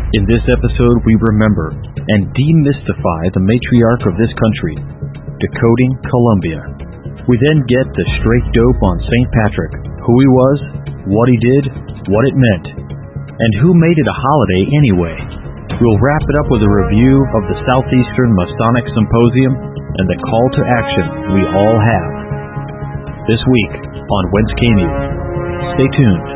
In this episode, we remember and demystify the matriarch of this country, decoding Columbia. We then get the straight dope on St. Patrick, who he was, what he did, what it meant, and who made it a holiday anyway. We'll wrap it up with a review of the Southeastern Masonic Symposium and the call to action we all have. This week on Whence Came You. Stay tuned.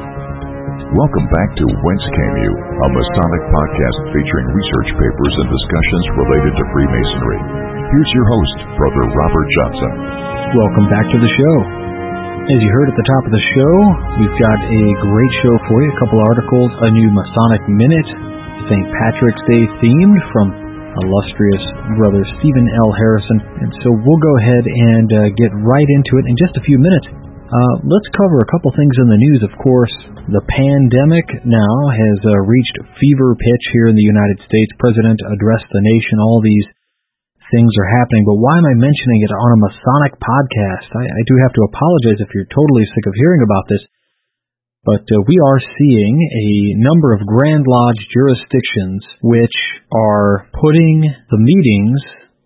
Welcome back to Whence Came You, a Masonic podcast featuring research papers and discussions related to Freemasonry. Here's your host, Brother Robert Johnson. Welcome back to the show. As you heard at the top of the show, we've got a great show for you. A couple articles, a new Masonic Minute, St. Patrick's Day themed from illustrious Brother Stephen L. Harrison. And so we'll go ahead and get right into it in just a few minutes. Let's cover a couple things in the news. Of course, the pandemic now has reached fever pitch here in the United States. President addressed the nation. All these things are happening. But why am I mentioning it on a Masonic podcast? I do have to apologize if you're totally sick of hearing about this. But we are seeing a number of Grand Lodge jurisdictions which are putting the meetings,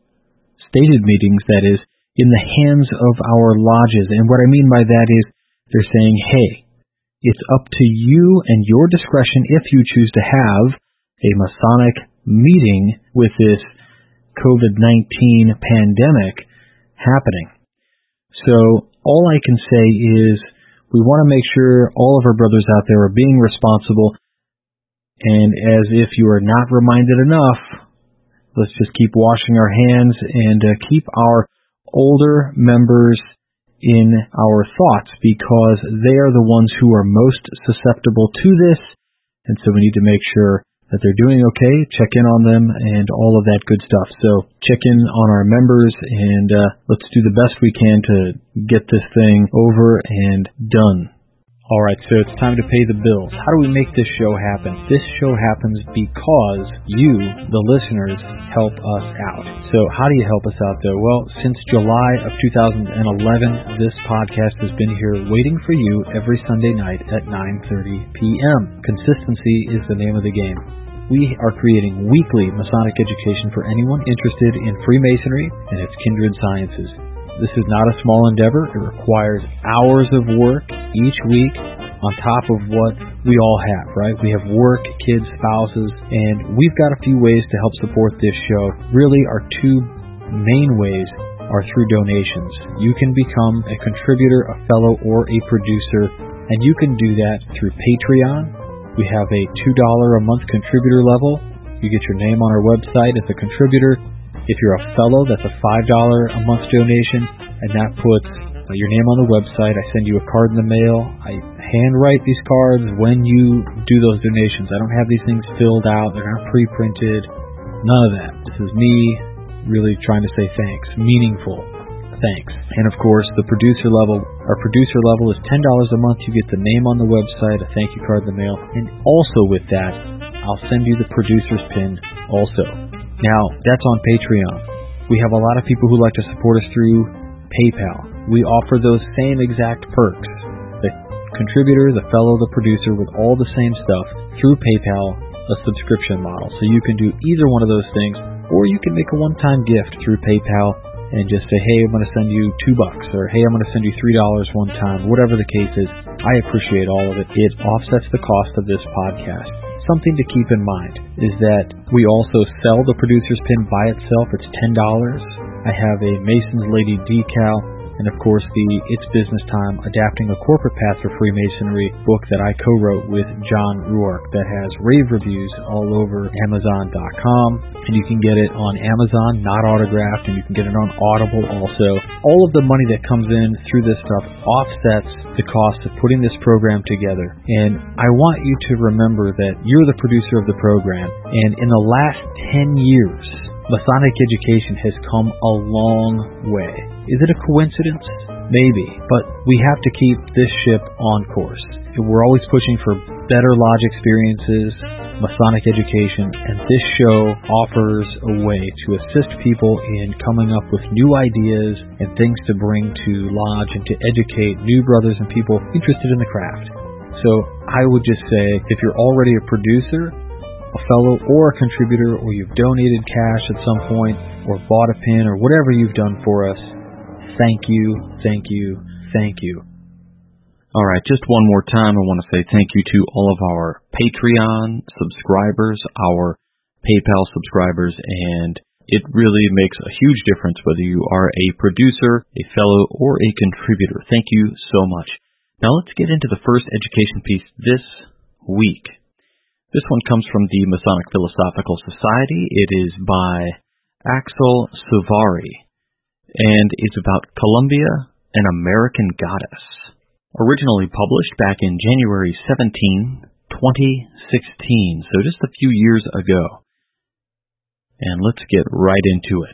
stated meetings that is, in the hands of our lodges. And what I mean by that is they're saying, hey, it's up to you and your discretion if you choose to have a Masonic meeting with this COVID-19 pandemic happening. So all I can say is we want to make sure all of our brothers out there are being responsible. And as if you are not reminded enough, let's just keep washing our hands and keep our older members in our thoughts, because they are the ones who are most susceptible to this, and so we need to make sure that they're doing okay, check in on them, and all of that good stuff. So check in on our members, and let's do the best we can to get this thing over and done. All right, so it's time to pay the bills. How do we make this show happen? This show happens because you, the listeners, help us out. So how do you help us out, though? Well, since July of 2011, this podcast has been here waiting for you every Sunday night at 9:30 p.m. Consistency is the name of the game. We are creating weekly Masonic education for anyone interested in Freemasonry and its kindred sciences. This is not a small endeavor. It requires hours of work each week on top of what we all have, right? We have work, kids, spouses, and we've got a few ways to help support this show. Really, our two main ways are through donations. You can become a contributor, a fellow, or a producer, and you can do that through Patreon. We have a $2 a month contributor level. You get your name on our website as a contributor. If you're a fellow, that's a $5 a month donation, and that puts your name on the website. I send you a card in the mail. I handwrite these cards when you do those donations. I don't have these things filled out. They're not pre-printed. None of that. This is me really trying to say thanks. Meaningful thanks. And of course, the producer level. Our producer level is $10 a month. You get the name on the website, a thank you card in the mail, and also with that, I'll send you the producer's pin also. Now, that's on Patreon. We have a lot of people who like to support us through PayPal. We offer those same exact perks. The contributor, the fellow, the producer, with all the same stuff through PayPal, a subscription model. So you can do either one of those things, or you can make a one-time gift through PayPal and just say, hey, I'm going to send you $2, or hey, I'm going to send you $3 one time, whatever the case is. I appreciate all of it. It offsets the cost of this podcast. Something to keep in mind is that we also sell the producer's pin by itself. It's $10. I have a Mason's Lady decal, and of course the It's Business Time, Adapting a Corporate Path for Freemasonry book that I co-wrote with John Ruark that has rave reviews all over Amazon.com, and you can get it on Amazon, not autographed, and you can get it on Audible also. All of the money that comes in through this stuff offsets the cost of putting this program together. And I want you to remember that you're the producer of the program, and in the last 10 years, Masonic education has come a long way. Is it a coincidence? Maybe, but we have to keep this ship on course. We're always pushing for better lodge experiences, Masonic education, and this show offers a way to assist people in coming up with new ideas and things to bring to lodge and to educate new brothers and people interested in the craft. So I would just say, if you're already a producer, a fellow or a contributor, or you've donated cash at some point, or bought a pin, or whatever you've done for us, thank you, thank you, thank you. All right, just one more time, I want to say thank you to all of our Patreon subscribers, our PayPal subscribers, and it really makes a huge difference whether you are a producer, a fellow, or a contributor. Thank you so much. Now let's get into the first education piece this week. This one comes from the Masonic Philosophical Society. It is by Axel Suvari, and it's about Columbia, an American Goddess. Originally published back in January 17, 2016, so just a few years ago. And let's get right into it.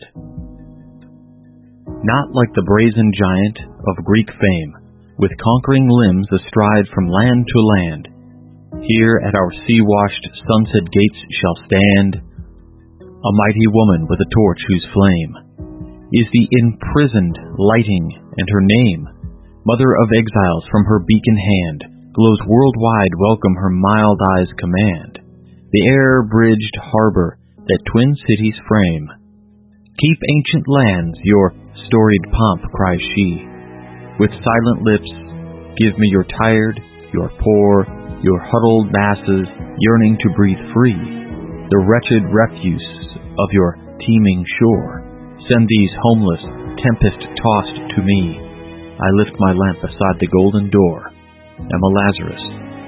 Not like the brazen giant of Greek fame, with conquering limbs astride from land to land, here at our sea-washed sunset gates shall stand a mighty woman with a torch whose flame is the imprisoned lighting, and her name, Mother of Exiles, from her beacon hand glows worldwide welcome her mild eyes command. The air-bridged harbor that twin cities frame. Keep ancient lands your storied pomp, cries she. With silent lips, give me your tired, your poor, your huddled masses yearning to breathe free, the wretched refuse of your teeming shore. Send these homeless, tempest-tossed to me. I lift my lamp beside the golden door. Emma Lazarus,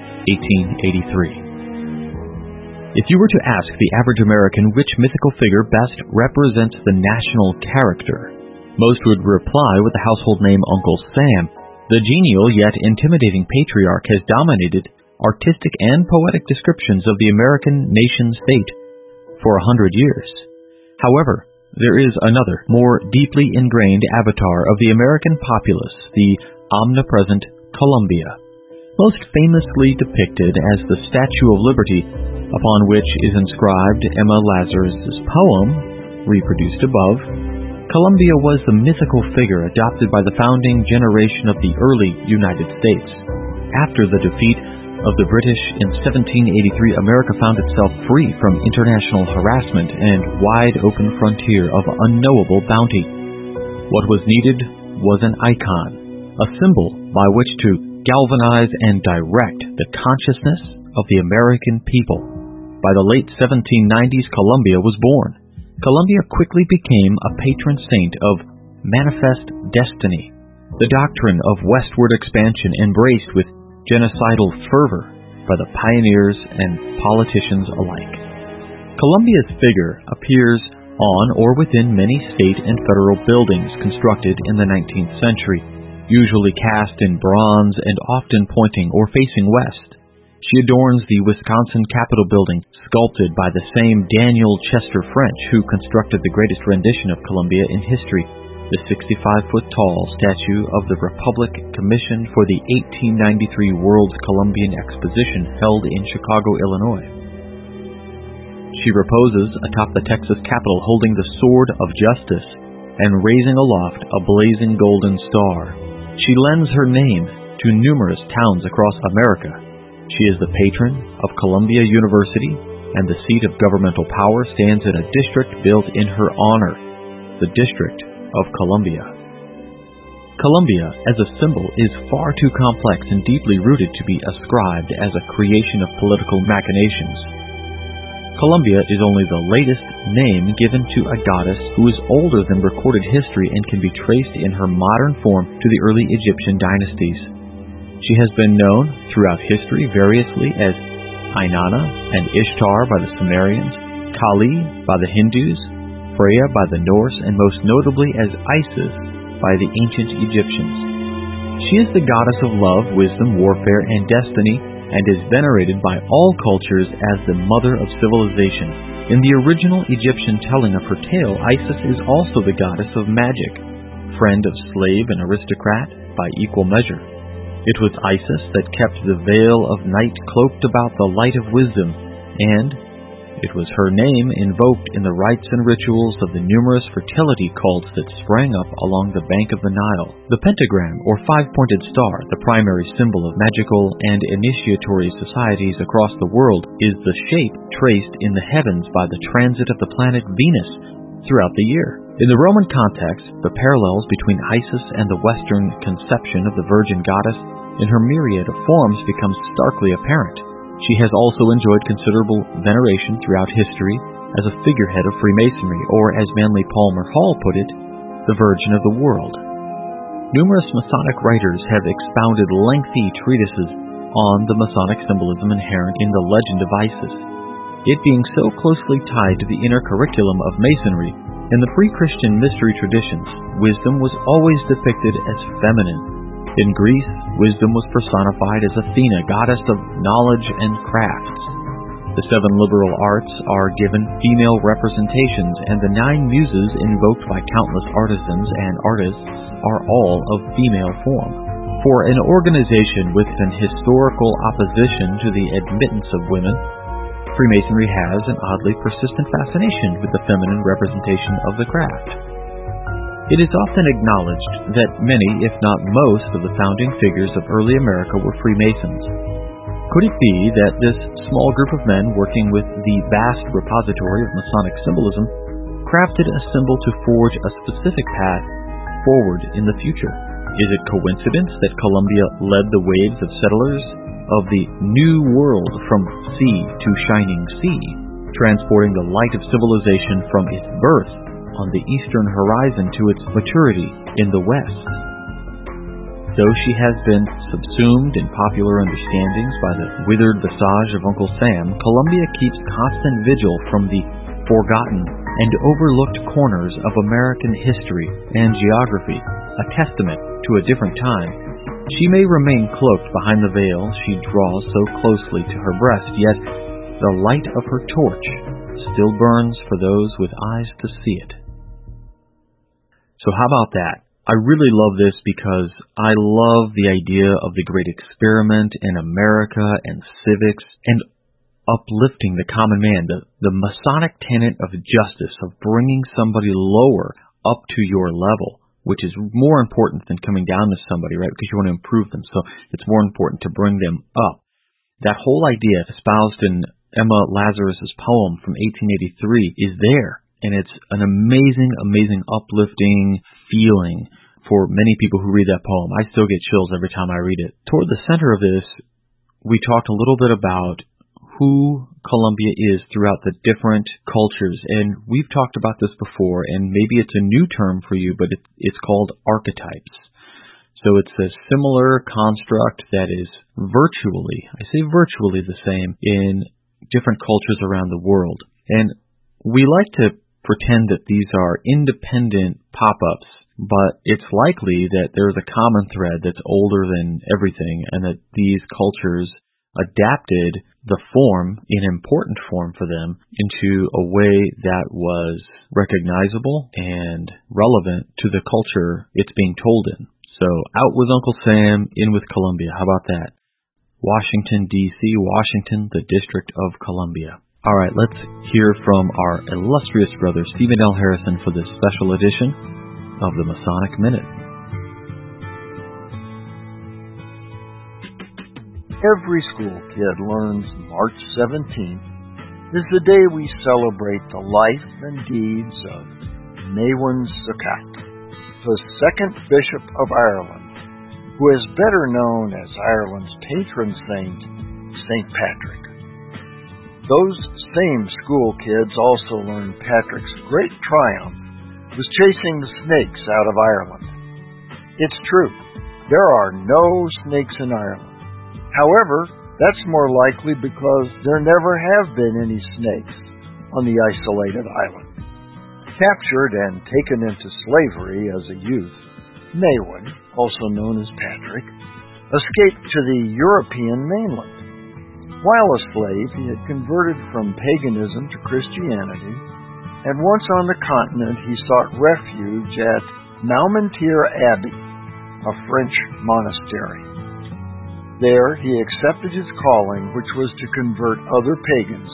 1883. If you were to ask the average American which mythical figure best represents the national character, most would reply with the household name Uncle Sam. The genial yet intimidating patriarch has dominated artistic and poetic descriptions of the American nation-state for 100 years. However, there is another, more deeply ingrained avatar of the American populace, the omnipresent Columbia, most famously depicted as the Statue of Liberty, upon which is inscribed Emma Lazarus' poem, reproduced above. Columbia was the mythical figure adopted by the founding generation of the early United States. After the defeat of the British in 1783, America found itself free from international harassment and wide-open frontier of unknowable bounty. What was needed was an icon, a symbol by which to galvanize and direct the consciousness of the American people. By the late 1790s, Columbia was born. Columbia quickly became a patron saint of manifest destiny, the doctrine of westward expansion embraced with genocidal fervor by the pioneers and politicians alike. Columbia's figure appears on or within many state and federal buildings constructed in the 19th century, usually cast in bronze and often pointing or facing west. She adorns the Wisconsin Capitol building, sculpted by the same Daniel Chester French who constructed the greatest rendition of Columbia in history, the 65-foot-tall statue of the Republic commissioned for the 1893 World's Columbian Exposition held in Chicago, Illinois. She reposes atop the Texas Capitol holding the sword of justice and raising aloft a blazing golden star. She lends her name to numerous towns across America. She is the patron of Columbia University, and the seat of governmental power stands in a district built in her honor, the District of Columbia. Columbia, as a symbol, is far too complex and deeply rooted to be ascribed as a creation of political machinations. Columbia is only the latest name given to a goddess who is older than recorded history and can be traced in her modern form to the early Egyptian dynasties. She has been known throughout history variously as Inanna and Ishtar by the Sumerians, Kali by the Hindus, Freya by the Norse, and most notably as Isis by the ancient Egyptians. She is the goddess of love, wisdom, warfare, and destiny, and is venerated by all cultures as the mother of civilization. In the original Egyptian telling of her tale, Isis is also the goddess of magic, friend of slave and aristocrat by equal measure. It was Isis that kept the veil of night cloaked about the light of wisdom, and It was her name invoked in the rites and rituals of the numerous fertility cults that sprang up along the bank of the Nile. The pentagram, or five-pointed star, the primary symbol of magical and initiatory societies across the world, is the shape traced in the heavens by the transit of the planet Venus throughout the year. In the Roman context, the parallels between Isis and the Western conception of the Virgin Goddess in her myriad of forms become starkly apparent. She has also enjoyed considerable veneration throughout history as a figurehead of Freemasonry, or as Manly Palmer Hall put it, the Virgin of the world. Numerous Masonic writers have expounded lengthy treatises on the Masonic symbolism inherent in the legend of Isis. It being so closely tied to the inner curriculum of Masonry, in the pre-Christian mystery traditions, wisdom was always depicted as feminine. In Greece, wisdom was personified as Athena, goddess of knowledge and crafts. The 7 liberal arts are given female representations, and the 9 muses invoked by countless artisans and artists are all of female form. For an organization with an historical opposition to the admittance of women, Freemasonry has an oddly persistent fascination with the feminine representation of the craft. It is often acknowledged that many, if not most, of the founding figures of early America were Freemasons. Could it be that this small group of men working with the vast repository of Masonic symbolism crafted a symbol to forge a specific path forward in the future? Is it coincidence that Columbia led the waves of settlers of the New World from sea to shining sea, transporting the light of civilization from its birth on the eastern horizon to its maturity in the west? Though she has been subsumed in popular understandings by the withered visage of Uncle Sam, Columbia keeps constant vigil from the forgotten and overlooked corners of American history and geography, a testament to a different time. She may remain cloaked behind the veil she draws so closely to her breast, yet the light of her torch still burns for those with eyes to see it. So how about that? I really love this because I love the idea of the great experiment in America and civics and uplifting the common man, the Masonic tenet of justice, of bringing somebody lower up to your level, which is more important than coming down to somebody, right? Because you want to improve them. So it's more important to bring them up. That whole idea espoused in Emma Lazarus's poem from 1883 is there. And it's an amazing, amazing, uplifting feeling for many people who read that poem. I still get chills every time I read it. Toward the center of this, we talked a little bit about who Columbia is throughout the different cultures. And we've talked about this before, and maybe it's a new term for you, but it's called archetypes. So it's a similar construct that is virtually, I say virtually the same in different cultures around the world. And we like to pretend that these are independent pop-ups, but it's likely that there's a common thread that's older than everything, and that these cultures adapted the form, an important form for them, into a way that was recognizable and relevant to the culture it's being told in. So out with Uncle Sam, in with Columbia. How about that? Washington, D.C., Washington, the District of Columbia. All right, let's hear from our illustrious brother, Stephen L. Harrison, for this special edition of the Masonic Minute. Every school kid learns March 17th is the day we celebrate the life and deeds of Nawan Succat, the second Bishop of Ireland, who is better known as Ireland's patron saint, St. Patrick. Those same school kids also learned Patrick's great triumph was chasing the snakes out of Ireland. It's true, there are no snakes in Ireland. However, that's more likely because there never have been any snakes on the isolated island. Captured and taken into slavery as a youth, Nawan, also known as Patrick, escaped to the European mainland. While a slave, he had converted from paganism to Christianity, and once on the continent he sought refuge at Malmentir Abbey, a French monastery. There he accepted his calling, which was to convert other pagans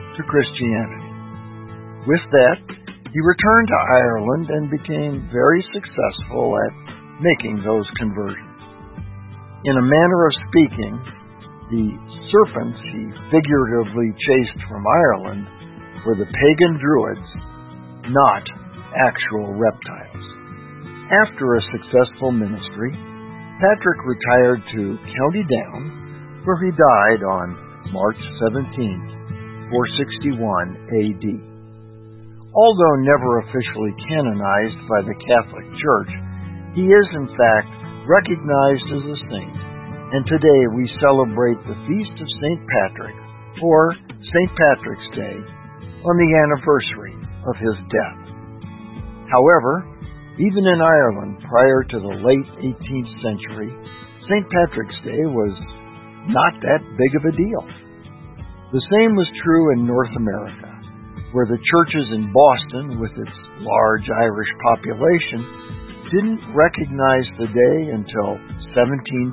to Christianity. With that, he returned to Ireland and became very successful at making those conversions. In a manner of speaking, the serpents he figuratively chased from Ireland were the pagan druids, not actual reptiles. After a successful ministry, Patrick retired to County Down, where he died on March 17, 461 AD. Although never officially canonized by the Catholic Church, he is in fact recognized as a saint, and today we celebrate the Feast of St. Patrick, or St. Patrick's Day, on the anniversary of his death. However, even in Ireland prior to the late 18th century, St. Patrick's Day was not that big of a deal. The same was true in North America, where the churches in Boston, with its large Irish population, didn't recognize the day until 1737.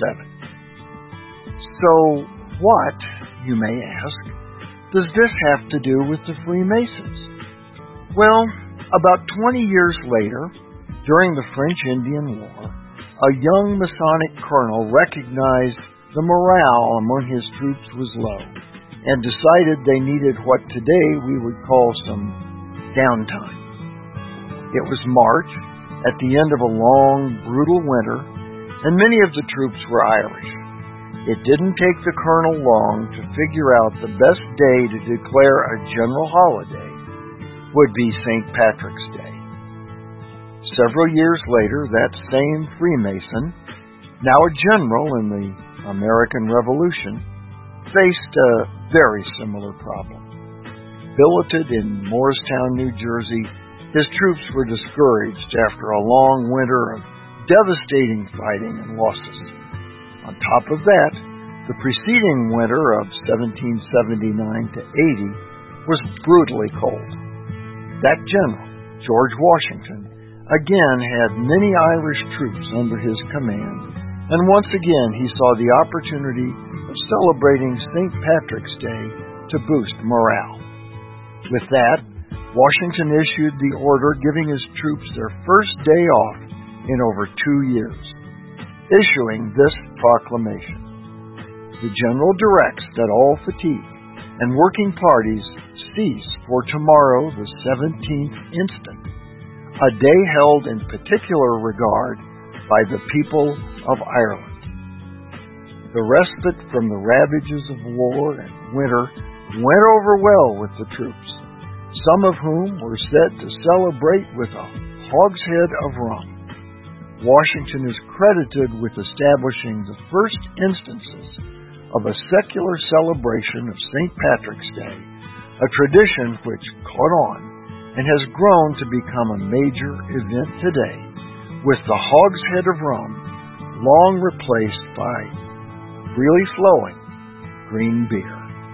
So what, you may ask, does this have to do with the Freemasons? Well, about 20 years later, during the French Indian War, a young Masonic colonel recognized the morale among his troops was low and decided they needed what today we would call some downtime. It was March, at the end of a long, brutal winter, and many of the troops were Irish. It didn't take the colonel long to figure out the best day to declare a general holiday would be St. Patrick's Day. Several years later, that same Freemason, now a general in the American Revolution, faced a very similar problem. Billeted in Morristown, New Jersey, his troops were discouraged after a long winter of devastating fighting and losses. On top of that, the preceding winter of 1779 to 80 was brutally cold. That general, George Washington, again had many Irish troops under his command, and once again he saw the opportunity of celebrating St. Patrick's Day to boost morale. With that, Washington issued the order giving his troops their first day off in over 2 years, issuing this proclamation: "The General directs that all fatigue and working parties cease for tomorrow, the 17th instant, a day held in particular regard by the people of Ireland." The respite from the ravages of war and winter went over well with the troops, some of whom were said to celebrate with a hogshead of rum. Washington is credited with establishing the first instances of a secular celebration of St. Patrick's Day, a tradition which caught on and has grown to become a major event today, with the hogshead of rum long replaced by freely flowing green beer.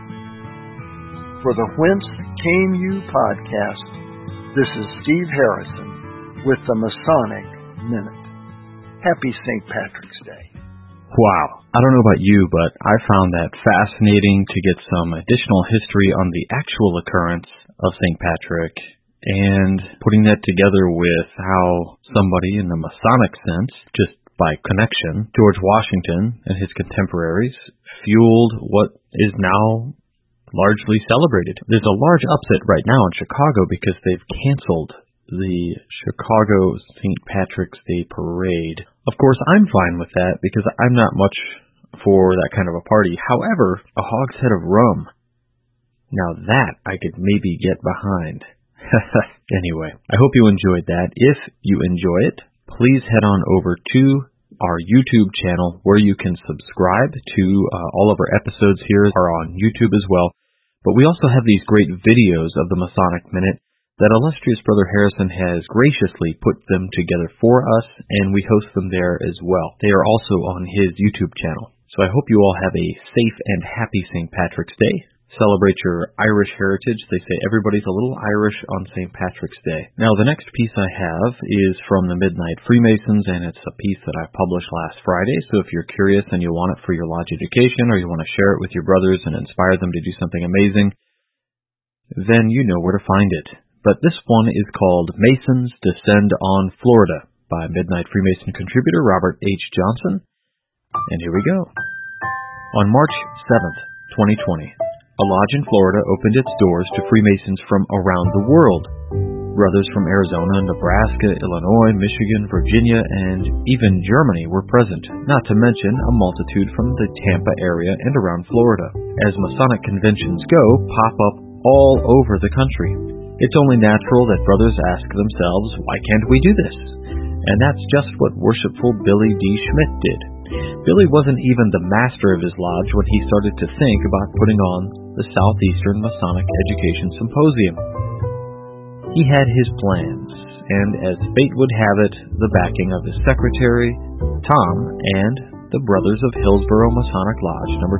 For the Whence Came You podcast, this is Steve Harrison with the Masonic Minute. Happy St. Patrick's Day. Wow. I don't know about you, but I found that fascinating to get some additional history on the actual occurrence of St. Patrick and putting that together with how somebody in the Masonic sense, just by connection, George Washington and his contemporaries, fueled what is now largely celebrated. There's a large upset right now in Chicago because they've canceled the Chicago St. Patrick's Day parade. Of course, I'm fine with that because I'm not much for that kind of a party. However, a hogshead of rum, now that I could maybe get behind. Anyway, I hope you enjoyed that. If you enjoy it, please head on over to our YouTube channel where you can subscribe to all of our episodes here are on YouTube as well. But we also have these great videos of the Masonic Minute that illustrious Brother Harrison has graciously put them together for us, and we host them there as well. They are also on his YouTube channel. So I hope you all have a safe and happy St. Patrick's Day. Celebrate your Irish heritage. They say everybody's a little Irish on St. Patrick's Day. Now, the next piece I have is from the Midnight Freemasons, and it's a piece that I published last Friday. So if you're curious and you want it for your lodge education, or you want to share it with your brothers and inspire them to do something amazing, then you know where to find it. But this one is called Masons Descend on Florida by Midnight Freemason contributor Robert H. Johnson. And here we go. On March 7th, 2020, a lodge in Florida opened its doors to Freemasons from around the world. Brothers from Arizona, Nebraska, Illinois, Michigan, Virginia, and even Germany were present, not to mention a multitude from the Tampa area and around Florida. As Masonic conventions go, pop up all over the country. It's only natural that brothers ask themselves, why can't we do this? And that's just what worshipful Billy D. Schmidt did. Billy wasn't even the master of his lodge when he started to think about putting on the Southeastern Masonic Education Symposium. He had his plans, and as fate would have it, the backing of his secretary, Tom, and the Brothers of Hillsboro Masonic Lodge No.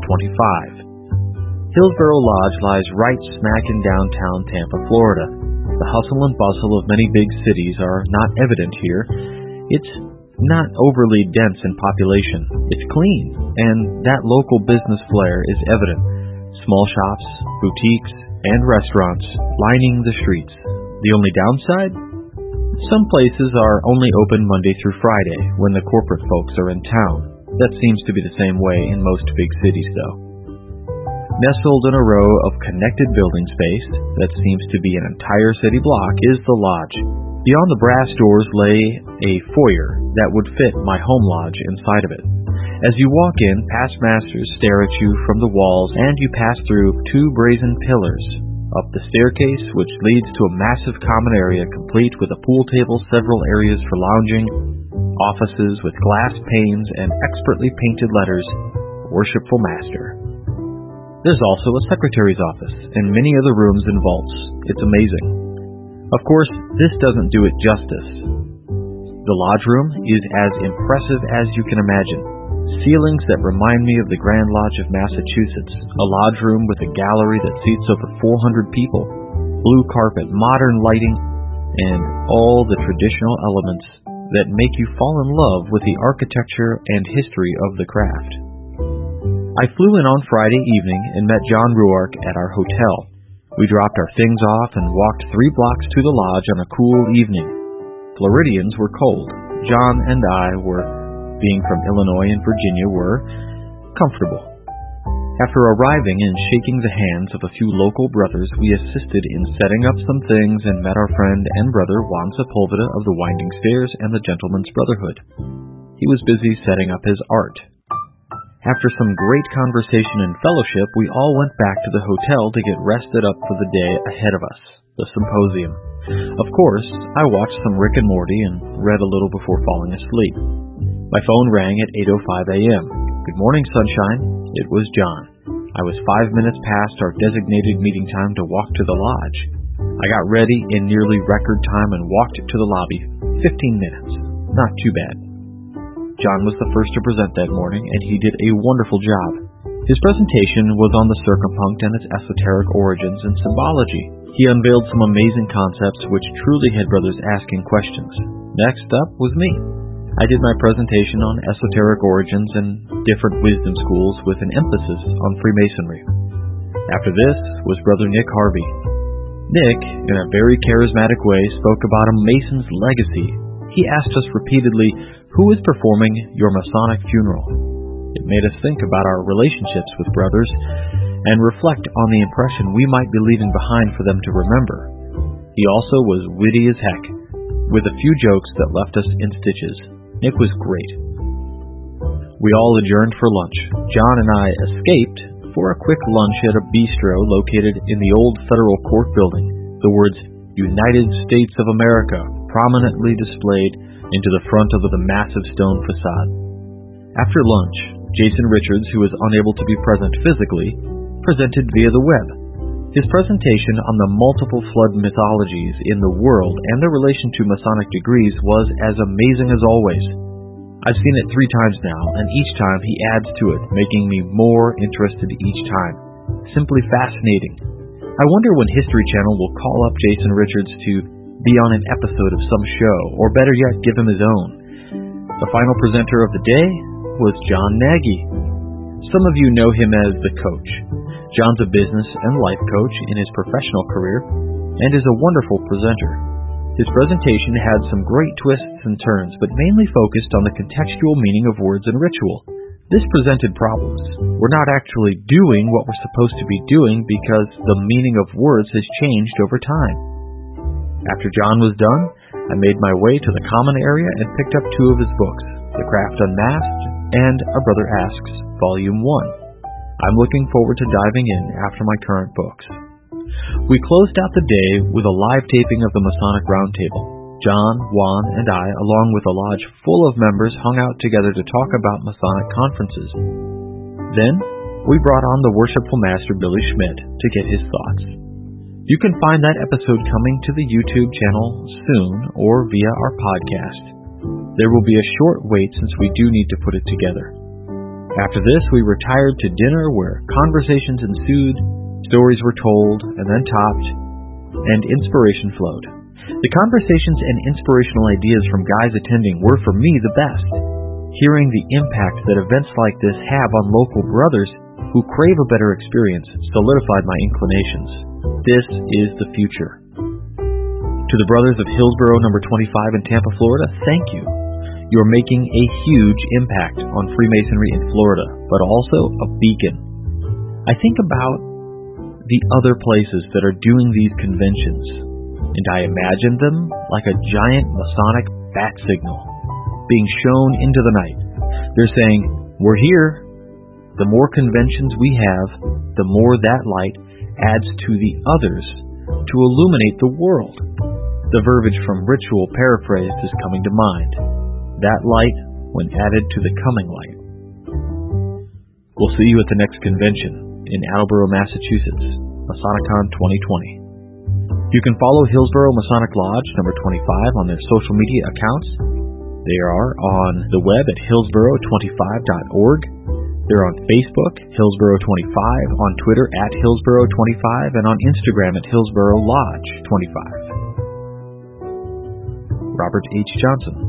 25. Hillsboro Lodge lies right smack in downtown Tampa, Florida. The hustle and bustle of many big cities are not evident here. It's not overly dense in population. It's clean, and that local business flair is evident. Small shops, boutiques, and restaurants lining the streets. The only downside? Some places are only open Monday through Friday when the corporate folks are in town. That seems to be the same way in most big cities, though. Nestled in a row of connected building space that seems to be an entire city block is the lodge. Beyond the brass doors lay a foyer that would fit my home lodge inside of it. As you walk in, past masters stare at you from the walls, and you pass through two brazen pillars, up the staircase, which leads to a massive common area complete with a pool table, several areas for lounging, offices with glass panes, and expertly painted letters, Worshipful Master. There's also a secretary's office, and many other rooms and vaults. It's amazing. Of course, this doesn't do it justice. The lodge room is as impressive as you can imagine. Ceilings that remind me of the Grand Lodge of Massachusetts, a lodge room with a gallery that seats over 400 people, blue carpet, modern lighting, and all the traditional elements that make you fall in love with the architecture and history of the craft. I flew in on Friday evening and met John Ruark at our hotel. We dropped our things off and walked 3 blocks to the lodge on a cool evening. Floridians were cold. John and I being from Illinois and Virginia, were comfortable. After arriving and shaking the hands of a few local brothers, we assisted in setting up some things and met our friend and brother Juan Sepulveda of the Winding Stairs and the Gentleman's Brotherhood. He was busy setting up his art. After some great conversation and fellowship, we all went back to the hotel to get rested up for the day ahead of us, the symposium. Of course, I watched some Rick and Morty and read a little before falling asleep. My phone rang at 8:05 a.m. Good morning, sunshine. It was John. I was 5 minutes past our designated meeting time to walk to the lodge. I got ready in nearly record time and walked to the lobby. 15 minutes. Not too bad. John was the first to present that morning, and he did a wonderful job. His presentation was on the circumpunct and its esoteric origins and symbology. He unveiled some amazing concepts which truly had brothers asking questions. Next up was me. I did my presentation on esoteric origins and different wisdom schools with an emphasis on Freemasonry. After this was Brother Nick Harvey. Nick, in a very charismatic way, spoke about a Mason's legacy. He asked us repeatedly, who is performing your Masonic funeral? It made us think about our relationships with brothers and reflect on the impression we might be leaving behind for them to remember. He also was witty as heck, with a few jokes that left us in stitches. Nick was great. We all adjourned for lunch. John and I escaped for a quick lunch at a bistro located in the old Federal Court building. The words United States of America prominently displayed into the front of the massive stone facade. After lunch, Jason Richards, who was unable to be present physically, presented via the web. His presentation on the multiple flood mythologies in the world and their relation to Masonic degrees was as amazing as always. I've seen it 3 times now, and each time he adds to it, making me more interested each time. Simply fascinating. I wonder when History Channel will call up Jason Richards to be on an episode of some show, or better yet, give him his own. The final presenter of the day was John Nagy. Some of you know him as the Coach. John's a business and life coach in his professional career and is a wonderful presenter. His presentation had some great twists and turns, but mainly focused on the contextual meaning of words and ritual. This presented problems. We're not actually doing what we're supposed to be doing because the meaning of words has changed over time. After John was done, I made my way to the common area and picked up 2 of his books, The Craft Unmasked and A Brother Asks, Volume 1. I'm looking forward to diving in after my current books. We closed out the day with a live taping of the Masonic Roundtable. John, Juan, and I, along with a lodge full of members, hung out together to talk about Masonic conferences. Then, we brought on the Worshipful Master Billy Schmidt to get his thoughts. You can find that episode coming to the YouTube channel soon or via our podcast. There will be a short wait since we do need to put it together. After this, we retired to dinner where conversations ensued, stories were told and then topped, and inspiration flowed. The conversations and inspirational ideas from guys attending were, for me, the best. Hearing the impact that events like this have on local brothers who crave a better experience solidified my inclinations. This is the future. To the brothers of Hillsboro number 25 in Tampa, Florida, thank you. You're making a huge impact on Freemasonry in Florida, but also a beacon. I think about the other places that are doing these conventions, and I imagine them like a giant Masonic bat signal being shown into the night. They're saying, we're here. The more conventions we have, the more that light adds to the others to illuminate the world. The verbiage from Ritual paraphrased is coming to mind. That light when added to the coming light. We'll see you at the next convention in Attleboro, Massachusetts, Masonicon 2020. You can follow Hillsboro Masonic Lodge number 25 on their social media accounts. They are on the web at hillsboro25.org. They're on Facebook, Hillsboro25, on Twitter at Hillsboro25, and on Instagram at Hillsboro Lodge 25. Robert H. Johnson.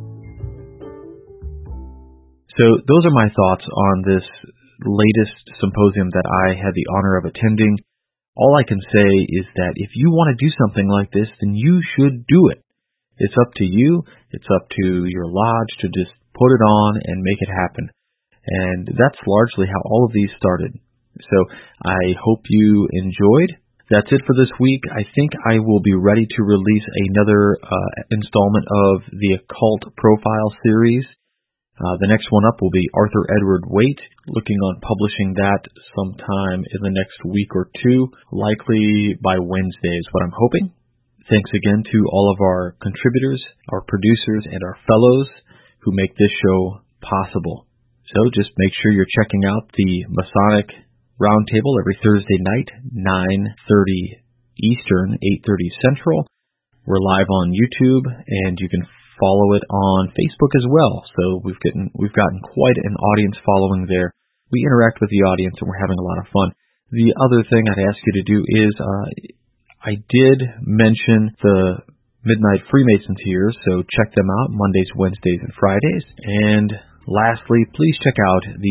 So those are my thoughts on this latest symposium that I had the honor of attending. All I can say is that if you want to do something like this, then you should do it. It's up to you. It's up to your lodge to just put it on and make it happen. And that's largely how all of these started. So I hope you enjoyed. That's it for this week. I think I will be ready to release another installment of the Occult Profile series. The next one up will be Arthur Edward Waite, looking on publishing that sometime in the next week or two, likely by Wednesday is what I'm hoping. Thanks again to all of our contributors, our producers, and our fellows who make this show possible. So just make sure you're checking out the Masonic Roundtable every Thursday night, 9:30 Eastern, 8:30 Central. We're live on YouTube, and you can follow it on Facebook as well. So we've gotten quite an audience following there. We interact with the audience, and we're having a lot of fun. The other thing I'd ask you to do is, I did mention the Midnight Freemasons here, so check them out Mondays, Wednesdays, and Fridays. And lastly, please check out the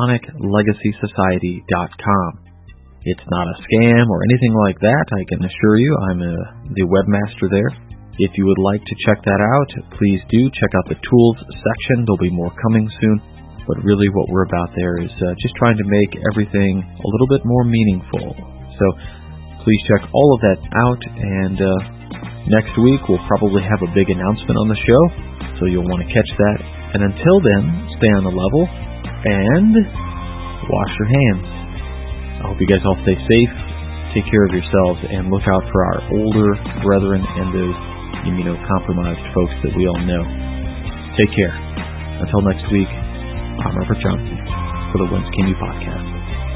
MasonicLegacySociety.com. It's not a scam or anything like that, I can assure you. I'm the webmaster there. If you would like to check that out, please do. Check out the tools section. There'll be more coming soon. But really what we're about there is just trying to make everything a little bit more meaningful. So please check all of that out. And next week we'll probably have a big announcement on the show. So you'll want to catch that. And until then, stay on the level and wash your hands. I hope you guys all stay safe, take care of yourselves, and look out for our older brethren and those immunocompromised folks that we all know. Take care. Until next week, I'm Robert Johnson for the Whence Came You podcast.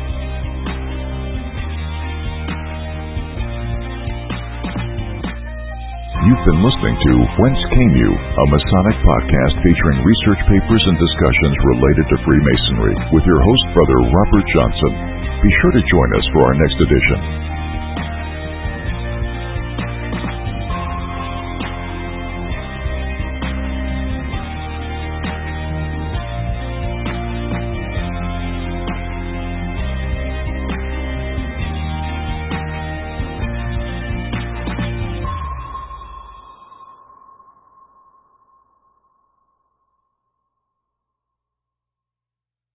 You've been listening to Whence Came You, a Masonic podcast featuring research papers and discussions related to Freemasonry with your host, Brother Robert Johnson. Be sure to join us for our next edition.